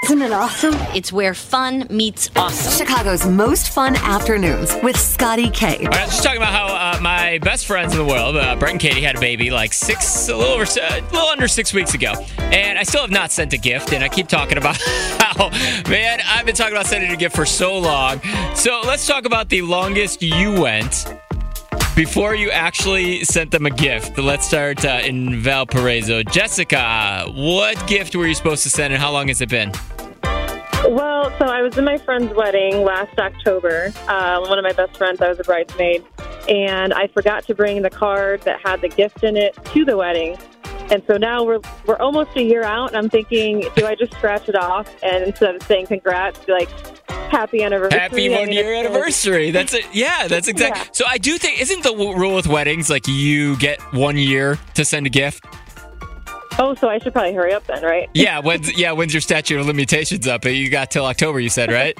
Isn't it awesome? It's where fun meets awesome. Chicago's most fun afternoons with Scotty K. All right, just talking about how my best friends in the world, Brett and Katie, had a baby like a little under 6 weeks ago. And I still have not sent a gift. And I keep talking about how, man, I've been talking about sending a gift for so long. So let's talk about the longest you went before you actually sent them a gift. Let's start in Valparaiso. Jessica, what gift were you supposed to send and how long has it been? Well, so I was in my friend's wedding last October. One of my best friends, I was a bridesmaid, and I forgot to bring the card that had the gift in it to the wedding. And so now we're almost a year out, and I'm thinking, do I just scratch it off and instead of saying congrats, be like, happy anniversary. Happy 1 year anniversary. That's it. Yeah, that's exactly. Yeah. So I do think, isn't the rule with weddings like you get 1 year to send a gift? Oh, so I should probably hurry up then, right? Yeah, when's your statute of limitations up? You got till October, you said, right?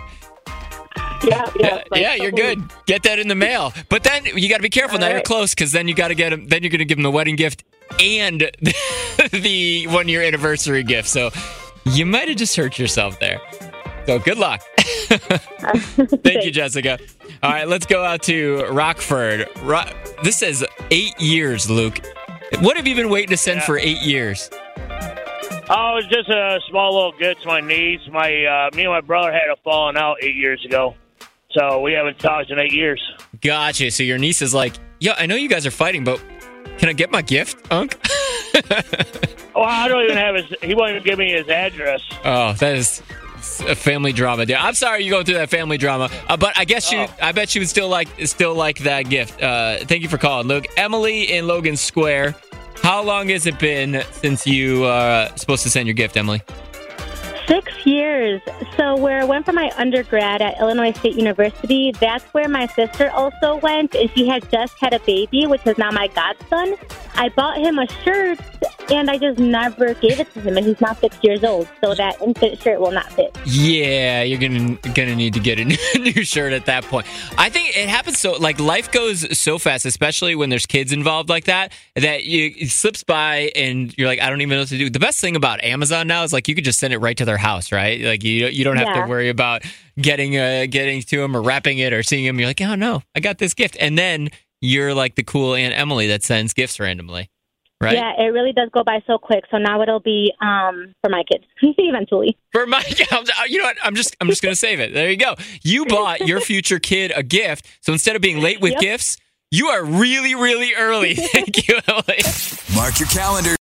Yeah, you're good. Get that in the mail. But then you got to be careful. Now you're close because then you got to get them. Then you're going to give them the wedding gift and the 1 year anniversary gift. So you might have just hurt yourself there. So good luck. Thank you, Jessica. All right, let's go out to Rockford. This says 8 years, Luke. What have you been waiting to send for 8 years? Oh, it's just a small little gift to my niece. Me and my brother had a falling out 8 years ago, so we haven't talked in 8 years. Gotcha. So your niece is like, yeah, I know you guys are fighting, but can I get my gift, Unc? Well, I don't even have he won't even give me his address. Oh, that is a family drama. I'm sorry you're going through that family drama, but I guess I bet she would still like that gift. Thank you for calling, Luke. Emily in Logan Square. How long has it been since you supposed to send your gift, Emily? 6 years. So where I went for my undergrad at Illinois State University, that's where my sister also went, and she had just had a baby, which is now my godson. I bought him a shirt, and I just never gave it to him, and he's now 6 years old, so that infant shirt will not fit. Yeah, you're gonna need to get a new shirt at that point. I think it happens life goes so fast, especially when there's kids involved like that it slips by, and you're like, I don't even know what to do. The best thing about Amazon now is you could just send it right to their house, right? Like you don't have to worry about getting to them or wrapping it or seeing them. You're like, oh no, I got this gift, and then you're like the cool Aunt Emily that sends gifts randomly, right? Yeah, it really does go by so quick. So now it'll be for my kids eventually. For my kids, you know what? I'm just gonna save it. There you go. You bought your future kid a gift, so instead of being late with gifts, you are really, really early. Thank you, Emily. Mark your calendar.